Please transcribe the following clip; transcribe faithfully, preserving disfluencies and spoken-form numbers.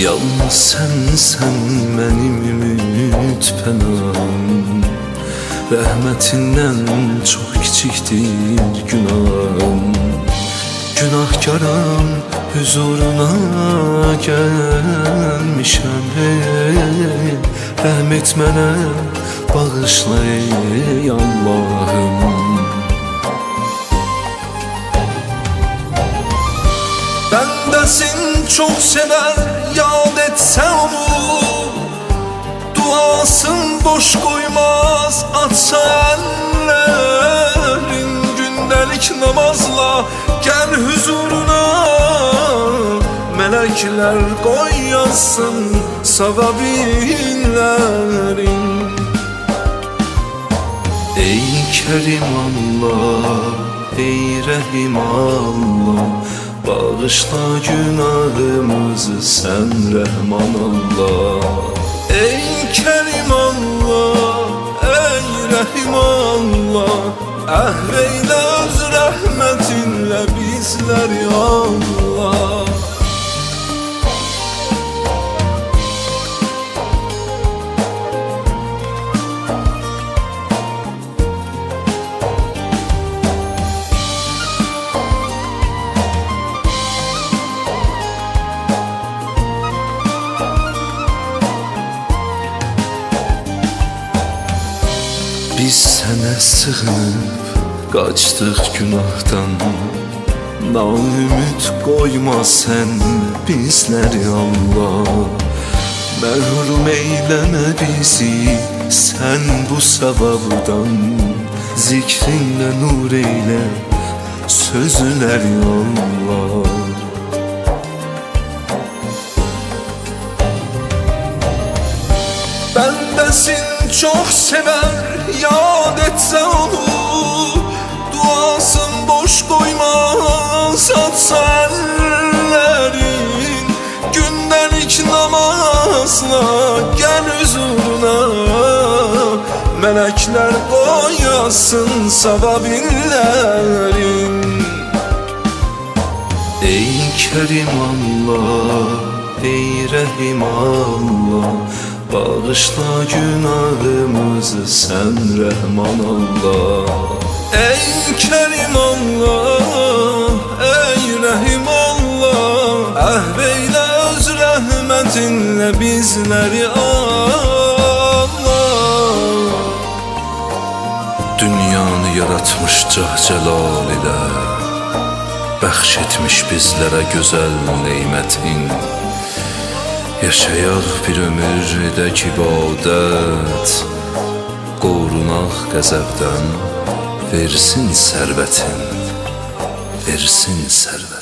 Yalnız sen, sen benim ümit pənahım. Rəhmətindən çox kiçikdir günahım. Günahkaram huzuruna gəlmişəm, hey, rəhm et mənə, bağışla ey Allahım. Bendesin çok sever, yad etse onu. Duasın boş koymaz, atsa ellerin. Gündelik namazla gel huzuruna. Melekler koy yazsın savabillerin. Ey Kerim Allah, ey Rahim Allah, bağışla günahımızı sen Rəhman Allah. Ey Kerim Allah, ey Rahim Allah, əhveyle öz rəhmətinlə bizləri Allah. Biz sənə sığınıb qaçdıq günahdan. Naümid qoyma sən bizləri Allah. Məhrum eyləmə bizi sən bu savabdan. Zikrinlə nur eyle sözləri Allah. Bendesin çok sever, yad etse onu. Duasın boş koymaz, atsa ellerin. Gündelik namazla gel huzuruna. Melekler koyasın savabillerin. Ey Kerim Allah, ey Rahim Allah, bağışla günahımızı sen Rəhman Allah. Ey Kerim Allah, ey Rahim Allah, əhveyle öz rəhmətinlə bizləri Allah. Dünyanı yaratmış cah-cəlal ilə, bəxş etmiş bizlərə gözəl neymətin. Yaşayaq bir ömür edək ibadət, qorunaq qəzəbdən, versin sərvətin, versin sərvət.